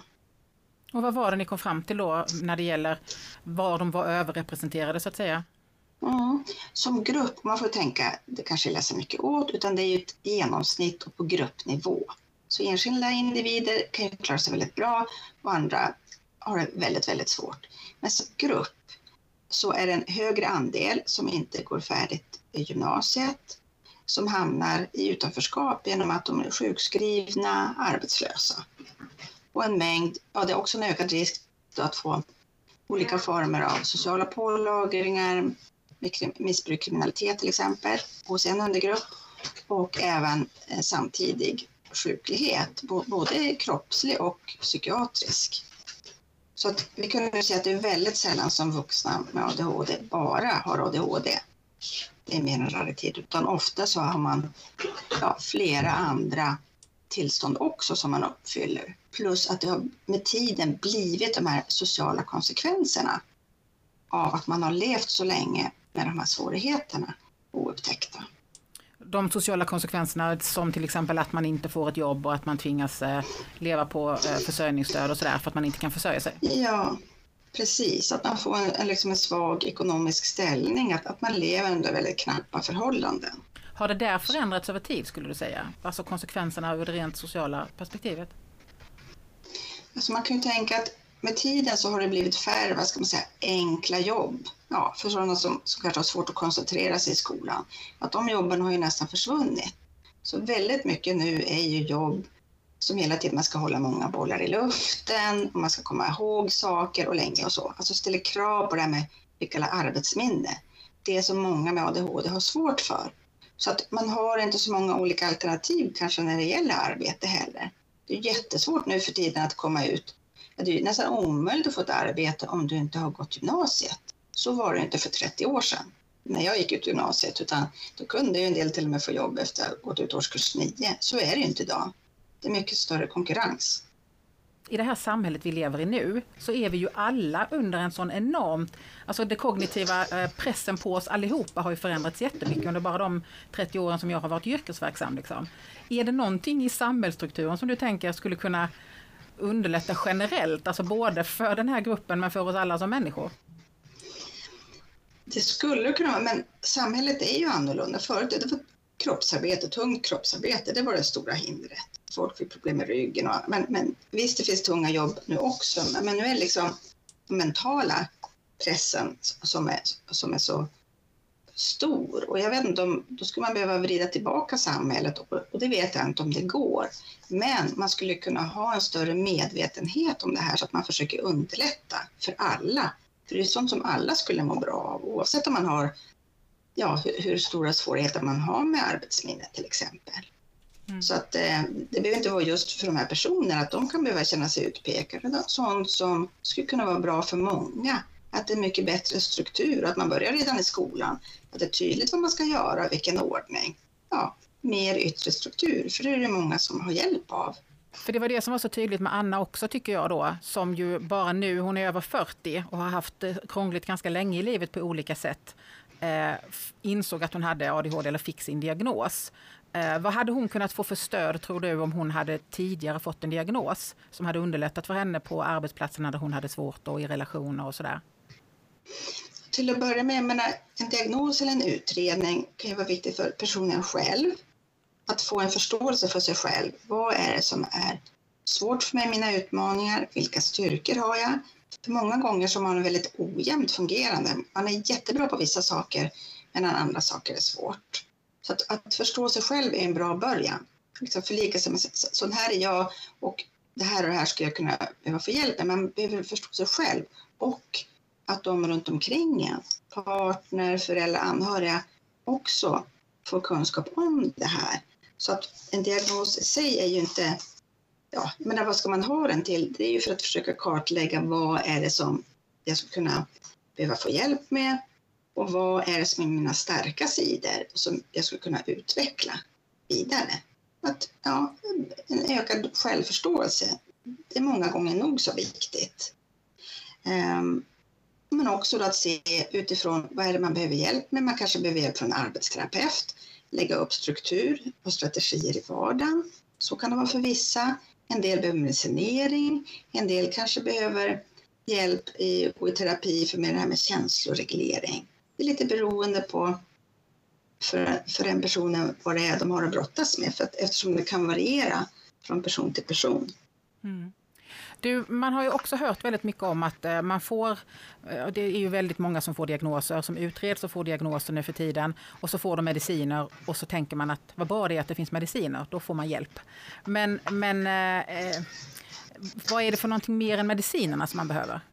Och vad var det ni kom fram till då när det gäller var de var överrepresenterade, så att säga? Mm. Som grupp, man får tänka, det kanske läser mycket åt, utan det är ju ett genomsnitt och på gruppnivå. Så enskilda individer kan ju klara sig väldigt bra och andra har det väldigt, väldigt svårt. Men som grupp så är det en högre andel som inte går färdigt i gymnasiet, som hamnar i utanförskap genom att de är sjukskrivna, arbetslösa. Och en mängd, ja, det är också en ökad risk att få olika former av sociala pålagringar, missbruk, kriminalitet till exempel, hos en undergrupp, och även eh, samtidig sjuklighet, både kroppslig och psykiatrisk. Så att vi kunde säga att det är väldigt sällan som vuxna med A D H D bara har A D H D. Det är mer en raritet, utan ofta så har man, ja, flera andra tillstånd också som man uppfyller. Plus att det har med tiden blivit de här sociala konsekvenserna av att man har levt så länge med de här svårigheterna oupptäckta. De sociala konsekvenserna som till exempel att man inte får ett jobb och att man tvingas eh, leva på eh, försörjningsstöd och sådär för att man inte kan försörja sig. Ja, precis. Att man får en, en, liksom en svag ekonomisk ställning, att, att man lever under väldigt knappa förhållanden. Har det där förändrats över tid, skulle du säga? Alltså konsekvenserna ur det rent sociala perspektivet? Alltså man kan ju tänka att med tiden så har det blivit färre, vad ska man säga, enkla jobb. Ja, för sådana som, som kanske har svårt att koncentrera sig i skolan. Att de jobben har ju nästan försvunnit. Så väldigt mycket nu är ju jobb som hela tiden man ska hålla många bollar i luften och man ska komma ihåg saker och länge och så. Alltså ställer krav på det här med vi kallar arbetsminne. Det som många med A D H D har svårt för. Så att man har inte så många olika alternativ kanske när det gäller arbete heller. Det är jättesvårt nu för tiden att komma ut. Det är nästan omöjligt att få ett arbete om du inte har gått gymnasiet. Så var det inte för trettio år sedan när jag gick ut gymnasiet, utan då kunde ju en del till och med få jobb efter att ha gått ut årskurs nio. Så är det ju inte idag. Det är mycket större konkurrens. I det här samhället vi lever i nu så är vi ju alla under en sån enormt, alltså det kognitiva pressen på oss allihopa har ju förändrats jättemycket under bara de trettio åren som jag har varit yrkesverksam. Liksom. Är det någonting i samhällsstrukturen som du tänker skulle kunna underlätta generellt, alltså både för den här gruppen men för oss alla som människor? Det skulle kunna vara, men samhället är ju annorlunda. Förut det var kroppsarbete, tungt kroppsarbete, det var det stora hindret. Folk fick problem med ryggen. Och, men, men visst, det finns tunga jobb nu också. Men nu är det liksom de mentala pressen som är, som är så stor. Och jag vet inte om, då skulle man behöva vrida tillbaka samhället, och det vet jag inte om det går. Men man skulle kunna ha en större medvetenhet om det här, så att man försöker underlätta för alla. För det är sånt som alla skulle må bra av, oavsett om man har, ja, hur, hur stora svårigheter man har med arbetsminnet till exempel. Mm. Så att eh, det behöver inte vara just för de här personerna att de kan behöva känna sig utpekade. Sånt som skulle kunna vara bra för många. Att det är mycket bättre struktur, att man börjar redan i skolan. Att det är tydligt vad man ska göra, vilken ordning. Ja, mer yttre struktur, för det är det många som har hjälp av. För det var det som var så tydligt med Anna också, tycker jag då, som ju bara nu, hon är över fyrtio och har haft krångligt ganska länge i livet på olika sätt. Eh, insåg att hon hade A D H D eller fick sin diagnos. Eh, vad hade hon kunnat få för stöd, tror du, om hon hade tidigare fått en diagnos som hade underlättat för henne på arbetsplatserna där hon hade svårt och i relationer och sådär? Till att börja med, jag menar, en diagnos eller en utredning kan ju vara viktig för personen själv. Att få en förståelse för sig själv. Vad är det som är svårt för mig, mina utmaningar? Vilka styrkor har jag? För många gånger så är man väldigt ojämnt fungerande. Man är jättebra på vissa saker, medan andra saker är svårt. Så att, att förstå sig själv är en bra början. Liksom förlika sig med, så här är jag och det här och det här ska jag kunna behöva få hjälp med. Man behöver förstå sig själv, och att de runt omkring en, partner, föräldrar, anhöriga, också får kunskap om det här. Så att en diagnos i sig är ju inte, ja, men vad ska man ha den till? Det är ju för att försöka kartlägga vad är det som jag ska kunna behöva få hjälp med, och vad är det som är mina starka sidor som jag ska kunna utveckla vidare. Att, ja, en ökad självförståelse, det är många gånger nog så viktigt. Um, men också då att se utifrån vad är det man behöver hjälp med. Man kanske behöver hjälp från en arbetsterapeut, lägga upp struktur och strategier i vardagen. Så kan det vara för vissa. En del behöver medicinering, en del kanske behöver hjälp i, i terapi för med det här med känsloreglering. Det är lite beroende på för, för den personen vad det är de har att brottas med, för att, eftersom det kan variera från person till person. Mm. Du, man har ju också hört väldigt mycket om att man får, det är ju väldigt många som får diagnoser, som utreds och får diagnoser nu för tiden, och så får de mediciner, och så tänker man att vad bra det är att det finns mediciner, då får man hjälp. Men, men eh, vad är det för någonting mer än medicinerna som man behöver?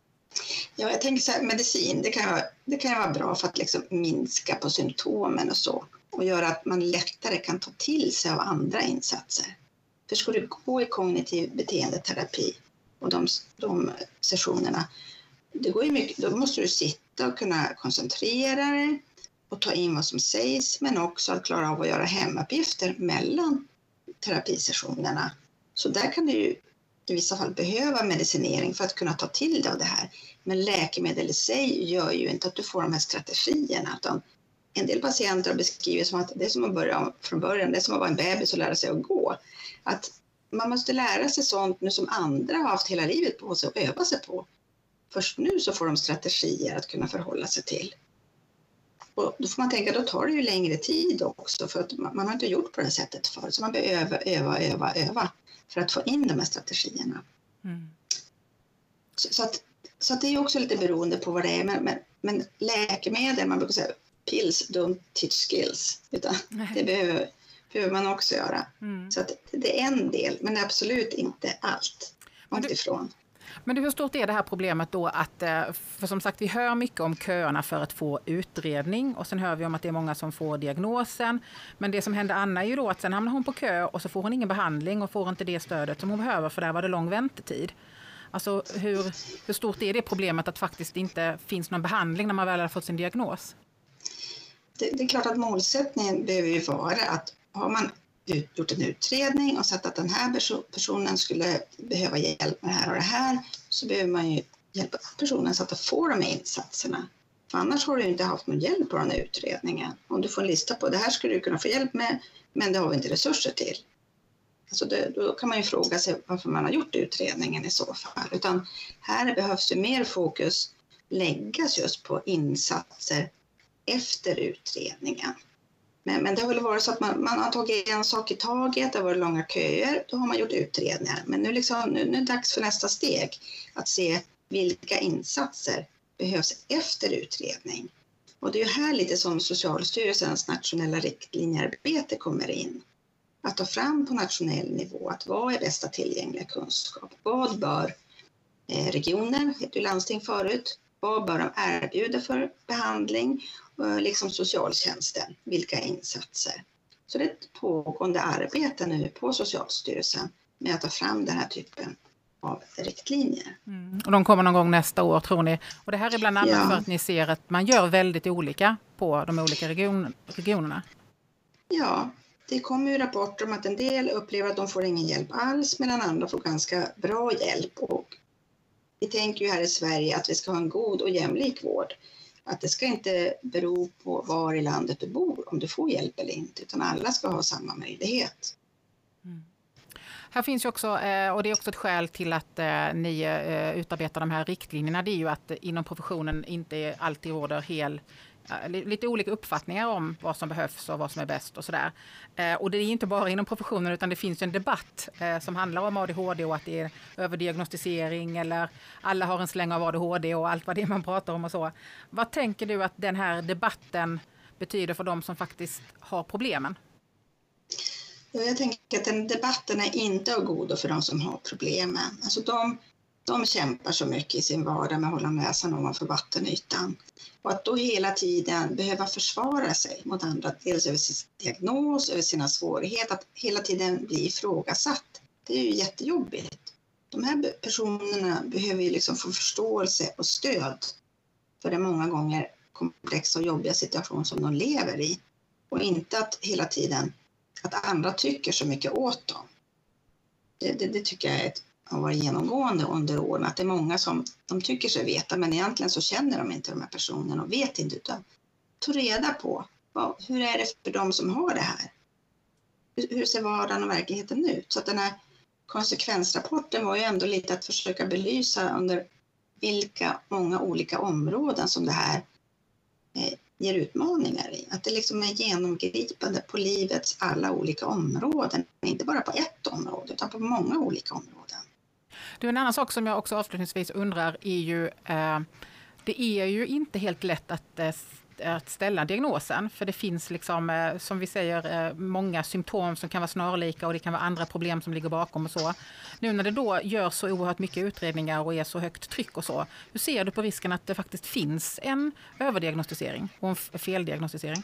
Ja, jag tänker så här, medicin, det kan, vara, det kan vara bra för att liksom minska på symptomen och så, och göra att man lättare kan ta till sig av andra insatser. För ska du gå i kognitiv beteendeterapi och de, de sessionerna, det går ju mycket, då måste du sitta och kunna koncentrera dig och ta in vad som sägs, men också att klara av att göra hemuppgifter mellan terapisessionerna. Så där kan du ju i vissa fall behöva medicinering för att kunna ta till dig av det här. Men läkemedel i sig gör ju inte att du får de här strategierna, utan en del patienter har beskrivit som att det är som att börja från början, det är som att vara en bebis och lära sig att gå. Att man måste lära sig sånt nu som andra har haft hela livet på sig och öva sig på. Först nu så får de strategier att kunna förhålla sig till. Och då får man tänka, då tar det ju längre tid också, för att man, man har inte gjort på det sättet förut. Så man behöver öva, öva, öva för att få in de här strategierna. Mm. Så, så, att, så att det är ju också lite beroende på vad det är. Men, men, men läkemedel, man brukar säga pills don't teach skills. Utan det behöver, behöver man också göra. Mm. Så att det är en del, men absolut inte allt. Långt ifrån. Men hur stort är det här problemet då att, för som sagt vi hör mycket om köerna för att få utredning, och sen hör vi om att det är många som får diagnosen, men det som hände Anna är ju då att sen hamnar hon på kö och så får hon ingen behandling och får inte det stödet som hon behöver, för där var det lång väntetid. Alltså hur, hur stort är det problemet att faktiskt inte finns någon behandling när man väl har fått sin diagnos? Det, det är klart att målsättningen behöver ju vara att har man gjort en utredning och sett att den här personen skulle behöva hjälp med det här och det här, så behöver man ju hjälpa personen så att de får de här insatserna. För annars har du ju inte haft någon hjälp på den här utredningen. Om du får en lista på det här skulle du kunna få hjälp med, men det har vi inte resurser till. Alltså det, då kan man ju fråga sig varför man har gjort utredningen i så fall. Utan här behövs det mer fokus läggas just på insatser efter utredningen. Men, men det har väl varit så att man, man har tagit en sak i taget, det har varit långa köer, då har man gjort utredningar. Men nu, liksom, nu, nu är det dags för nästa steg, att se vilka insatser behövs efter utredning. Och det är ju här lite som Socialstyrelsens nationella riktlinjearbete kommer in. Att ta fram på nationell nivå att vad är bästa tillgängliga kunskap? Vad bör eh, regioner, heter ju landsting förut, vad bör de erbjuda för behandling? Eh, liksom socialtjänsten, vilka insatser? Så det är ett pågående arbete nu på Socialstyrelsen med att ta fram den här typen av riktlinjer. Mm. Och de kommer någon gång nästa år, tror ni? Och det här är bland annat Ja. för att ni ser att man gör väldigt olika på de olika region, regionerna. Ja, det kommer ju rapporter om att en del upplever att de får ingen hjälp alls medan andra får ganska bra hjälp. Och vi tänker ju här i Sverige att vi ska ha en god och jämlik vård. Att det ska inte bero på var i landet du bor om du får hjälp eller inte, utan alla ska ha samma möjlighet. Mm. Här finns ju också, och det är också ett skäl till att ni utarbetar de här riktlinjerna, det är ju att inom professionen inte alltid råder hel, lite olika uppfattningar om vad som behövs och vad som är bäst och sådär. Och det är inte bara inom professionen, utan det finns en debatt som handlar om A D H D och att det är överdiagnostisering eller alla har en släng av A D H D och allt vad det är man pratar om och så. Vad tänker du att den här debatten betyder för de som faktiskt har problemen? Jag tänker att den debatten är inte av godo för de som har problemen. Alltså de, de kämpar så mycket i sin vardag med att hålla näsan ovanför vattenytan. Och att då hela tiden behöva försvara sig mot andra, dels över sin diagnos, över sina svårigheter, att hela tiden bli ifrågasatt. Det är ju jättejobbigt. De här personerna behöver ju liksom få förståelse och stöd för den många gånger komplexa och jobbiga situation som de lever i. Och inte att hela tiden att andra tycker så mycket åt dem. Det, det, det tycker jag är ett, har varit genomgående under åren. Att det är många som de tycker sig veta, men egentligen så känner de inte de här personerna och vet inte. Utan ta reda på vad, hur är det för de som har det här. Hur, hur ser vardagen och verkligheten ut? Så att den här konsekvensrapporten var ju ändå lite att försöka belysa under vilka många olika områden som det här eh, ger utmaningar i. Att det liksom är genomgripande på livets alla olika områden. Inte bara på ett område utan på många olika områden. Du, en annan sak som jag också avslutningsvis undrar är ju, eh, det är ju inte helt lätt att, eh, att ställa diagnosen. För det finns liksom, eh, som vi säger, eh, många symptom som kan vara snarlika och det kan vara andra problem som ligger bakom och så. Nu när det då gör så oerhört mycket utredningar och är så högt tryck och så, hur ser du på risken att det faktiskt finns en överdiagnostisering och en feldiagnostisering?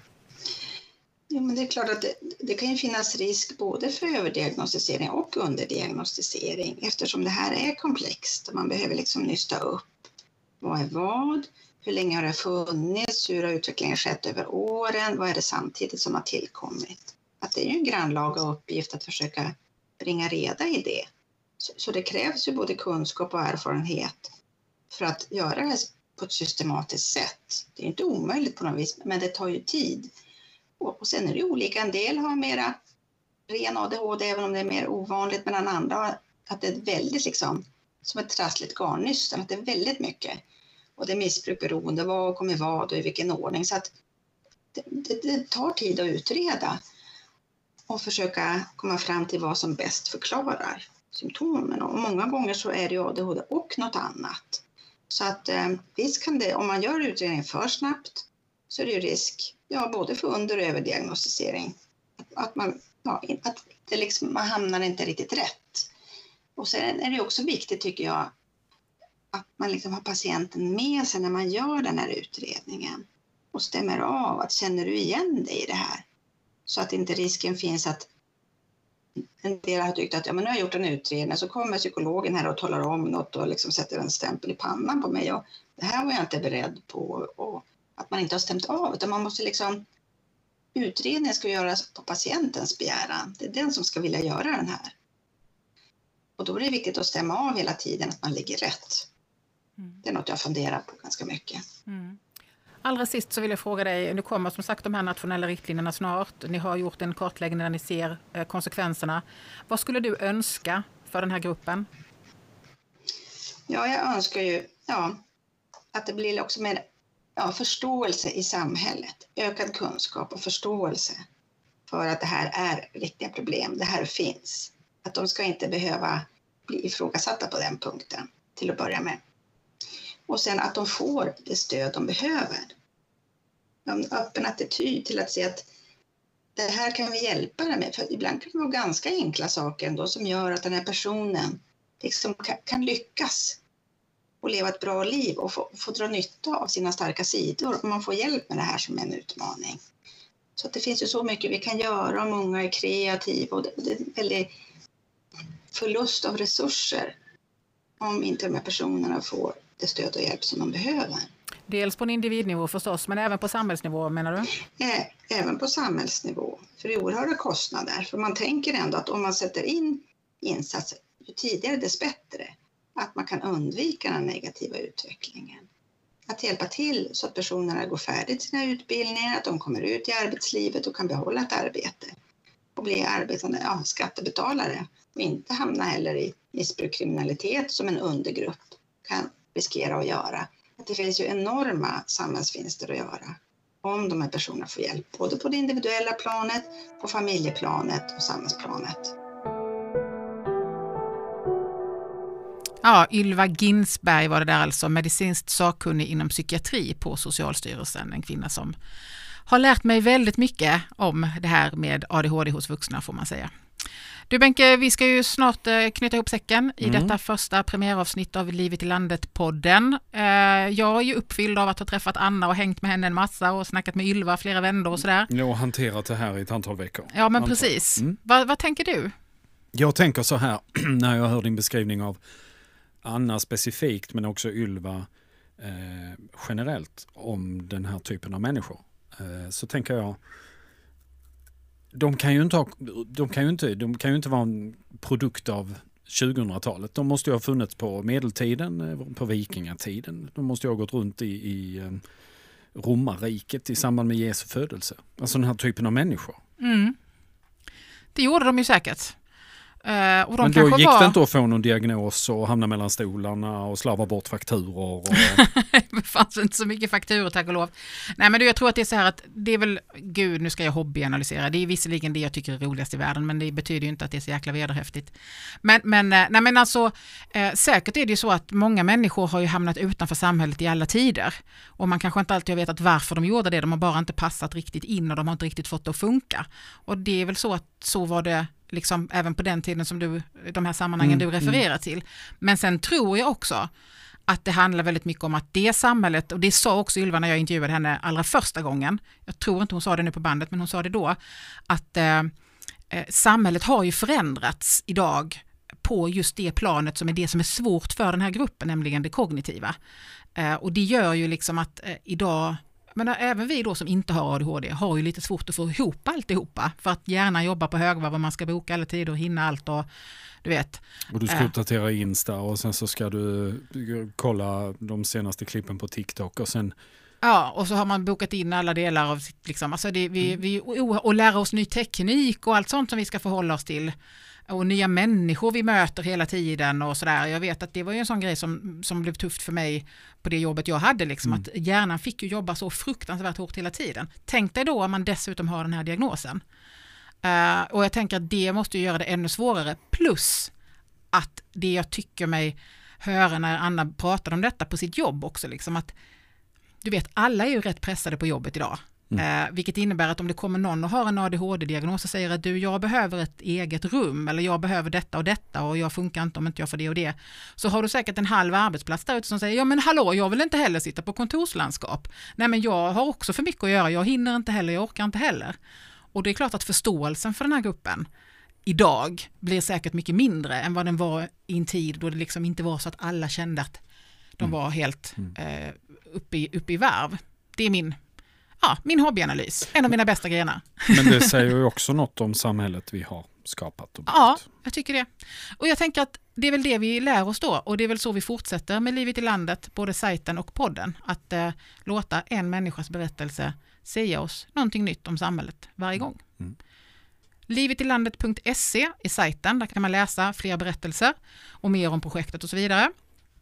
Ja, men det är klart att det, det kan ju finnas risk både för överdiagnostisering och underdiagnostisering eftersom det här är komplext. Man behöver liksom nysta upp vad är vad, hur länge har det funnits, hur har utvecklingen skett över åren, vad är det samtidigt som har tillkommit. Att det är ju en grannlaga uppgift att försöka bringa reda i det. Så, så det krävs ju både kunskap och erfarenhet för att göra det på ett systematiskt sätt. Det är inte omöjligt på något vis, men det tar ju tid. Och, och sen är det olika, en del har mera ren A D H D även om det är mer ovanligt, medan andra har att det är väldigt liksom som ett trassligt garnnystan, att det är väldigt mycket. Och det är missbruk beroende, vad kommer vad och i vilken ordning. Så att det, det, det tar tid att utreda och försöka komma fram till vad som bäst förklarar symptomen. Och många gånger så är det A D H D och något annat. Så att eh, visst kan det, om man gör utredningen för snabbt så är det ju risk, ja, både för under- och överdiagnostisering. Att, att, man, ja, att det liksom, man hamnar inte riktigt rätt. Och sen är det också viktigt tycker jag att man liksom har patienten med sig när man gör den här utredningen och stämmer av att känner du igen dig i det här? Så att inte risken finns att en del har tyckt att ja, men nu har jag gjort en utredning så kommer psykologen här och talar om något och liksom sätter en stämpel i pannan på mig och det här var jag inte beredd på och att man inte har stämt av utan man måste liksom utredningen ska göras på patientens begäran. Det är den som ska vilja göra den här. Och då är det viktigt att stämma av hela tiden att man ligger rätt. Mm. Det är något jag funderar på ganska mycket. Mm. Allra sist så vill jag fråga dig, nu kommer som sagt de här nationella riktlinjerna snart. Ni har gjort en kartläggning där ni ser eh, konsekvenserna. Vad skulle du önska för den här gruppen? Ja, jag önskar ju ja, att det blir också mer ja, förståelse i samhället. Ökad kunskap och förståelse för att det här är riktiga problem. Det här finns. Att de ska inte behöva bli ifrågasatta på den punkten till att börja med. och sen att de får det stöd de behöver. En öppen attityd till att se att det här kan vi hjälpa dig med. För ibland kan det vara ganska enkla saker ändå som gör att den här personen liksom kan, kan lyckas och leva ett bra liv och få, få dra nytta av sina starka sidor. Och man får hjälp med det här som är en utmaning. Så att det finns ju så mycket vi kan göra om många är kreativa och det, det är en väldigt förlust av resurser om inte de här personerna får det stöd och hjälp som de behöver. Dels på en individnivå förstås, men även på samhällsnivå menar du? Även på samhällsnivå, för det är oerhörda kostnader. För man tänker ändå att om man sätter in insatser, ju tidigare dess bättre, att man kan undvika den negativa utvecklingen. Att hjälpa till så att personerna går färdigt sina utbildningar, att de kommer ut i arbetslivet och kan behålla ett arbete och bli arbetande ja, skattebetalare och inte hamna heller i missbruk, kriminalitet som en undergrupp kan riskera att göra. Att det finns ju enorma samhällsvinster att göra om de här personerna får hjälp, både på det individuella planet, på familjeplanet och samhällsplanet. Ja, Ylva Ginsberg var det där alltså, medicinskt sakkunnig inom psykiatri på Socialstyrelsen, en kvinna som har lärt mig väldigt mycket om det här med A D H D hos vuxna får man säga. Du Benke, vi ska ju snart knyta ihop säcken i mm. detta första premiäravsnitt av Livet i landet-podden. Jag är ju uppfylld av att ha träffat Anna och hängt med henne en massa och snackat med Ylva flera vändor och sådär. Ja, och hanterat det här i ett antal veckor. Ja, men antal. precis. Mm. Vad, vad tänker du? Jag tänker så här, när jag hör din beskrivning av Anna specifikt men också Ylva eh, generellt om den här typen av människor. Eh, så tänker jag de kan ju inte ha, de kan ju inte, de kan ju inte vara en produkt av tjugohundratalet. De måste ju ha funnits på medeltiden, på vikingatiden. De måste ju ha gått runt i, i romarriket i samband med Jesu födelse. Alltså den här typen av människor. Mm. Det gjorde de ju säkert. Uh, och de men då gick var... det inte att få någon diagnos och hamna mellan stolarna och slava bort fakturor. Och... det fanns inte så mycket fakturor, tack och lov. Nej, men du, jag tror att det är så här att det är väl, gud nu ska jag hobbyanalysera. Det är visserligen det jag tycker är roligast i världen, men det betyder ju inte att det är så jäkla vederhäftigt. Men, men, nej, men alltså, eh, säkert är det ju så att många människor har ju hamnat utanför samhället i alla tider. Och man kanske inte alltid har vetat varför de gjorde det. De har bara inte passat riktigt in och de har inte riktigt fått det att funka. Och det är väl så att så var det liksom även på den tiden som du, de här sammanhangen mm, du refererar mm. till. Men sen tror jag också att det handlar väldigt mycket om att det samhället, och det sa också Ylva när jag intervjuade henne allra första gången, jag tror inte hon sa det nu på bandet, men hon sa det då, att eh, samhället har ju förändrats idag på just det planet som är det som är svårt för den här gruppen, nämligen det kognitiva. Eh, och det gör ju liksom att eh, idag men även vi då som inte har A D H D har ju lite svårt att få ihop alltihopa för att gärna jobba på högvarv och man ska boka alla tider och hinna allt och du vet. Och du ska äh. uppdatera Insta och sen så ska du kolla de senaste klippen på TikTok och sen... Ja, och så har man bokat in alla delar av sitt liksom, alltså det, vi, mm. vi, och, och lära oss ny teknik och allt sånt som vi ska förhålla oss till. Och nya människor vi möter hela tiden och sådär. Jag vet att det var ju en sån grej som, som blev tufft för mig på det jobbet jag hade. Liksom, mm. Att hjärnan fick ju jobba så fruktansvärt hårt hela tiden. Tänk dig då om man dessutom har den här diagnosen. Uh, och jag tänker att det måste ju göra det ännu svårare. Plus att det jag tycker mig höra när Anna pratade om detta på sitt jobb också. Liksom, att du vet, alla är ju rätt pressade på jobbet idag. Mm. Eh, vilket innebär att om det kommer någon och har en A D H D-diagnos och säger att du, jag behöver ett eget rum eller jag behöver detta och detta och jag funkar inte om inte jag får det och det, så har du säkert en halv arbetsplats där ute som säger, ja men hallå, jag vill inte heller sitta på kontorslandskap. Nej, men jag har också för mycket att göra, jag hinner inte heller, jag orkar inte heller. Och det är klart att förståelsen för den här gruppen idag blir säkert mycket mindre än vad den var i en tid då det liksom inte var så att alla kände att de mm. var helt eh, uppe, i, uppe i varv. Det är min Ja, min hobbyanalys. En av mina bästa grejer. Men det säger ju också något om samhället vi har skapat. Och ja, jag tycker det. Och jag tänker att det är väl det vi lär oss då. Och det är väl så vi fortsätter med Livet i landet, både sajten och podden. Att eh, låta en människas berättelse säga oss någonting nytt om samhället varje gång. Mm. livetilandet punkt se är sajten. Där kan man läsa fler berättelser och mer om projektet och så vidare.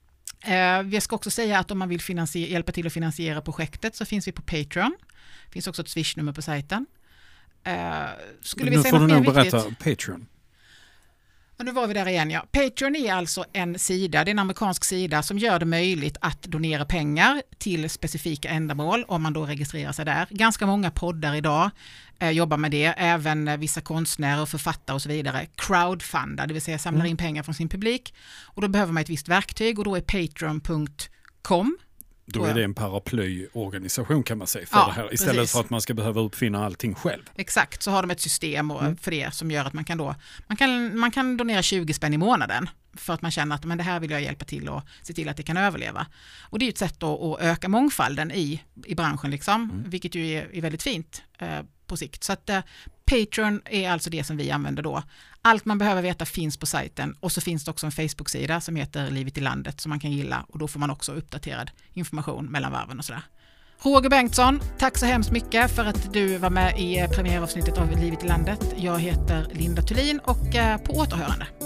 Eh, vi ska också säga att om man vill finansiera, hjälpa till att finansiera projektet så finns vi på Patreon. Det finns också ett Swish-nummer på sajten. Eh, skulle nu vi säga får något du nog mer berätta viktigt? Patreon. Och nu var vi där igen. Ja. Patreon är alltså en sida, det är en amerikansk sida som gör det möjligt att donera pengar till specifika ändamål om man då registrerar sig där. Ganska många poddar idag eh, jobbar med det, även eh, vissa konstnärer, författare och så vidare. Crowdfundar, det vill säga samlar in pengar från sin publik. Och då behöver man ett visst verktyg och då är patreon punkt com. Då är det en paraplyorganisation kan man säga för ja, det här. Istället precis. för att man ska behöva uppfinna allting själv. Exakt, så har de ett system och, mm. för det som gör att man kan, då, man, kan, man kan donera tjugo spänn i månaden för att man känner att men det här vill jag hjälpa till och se till att det kan överleva. Och det är ett sätt då att öka mångfalden i, i branschen, liksom, mm. vilket ju är, är väldigt fint eh, på sikt. Så att eh, Patreon är alltså det som vi använder då. Allt man behöver veta finns på sajten och så finns det också en Facebook-sida som heter Livet i landet som man kan gilla och då får man också uppdaterad information mellan varven och sådär. Roger Bengtsson, tack så hemskt mycket för att du var med i premiäravsnittet av Livet i landet. Jag heter Linda Thulin och på återhörande.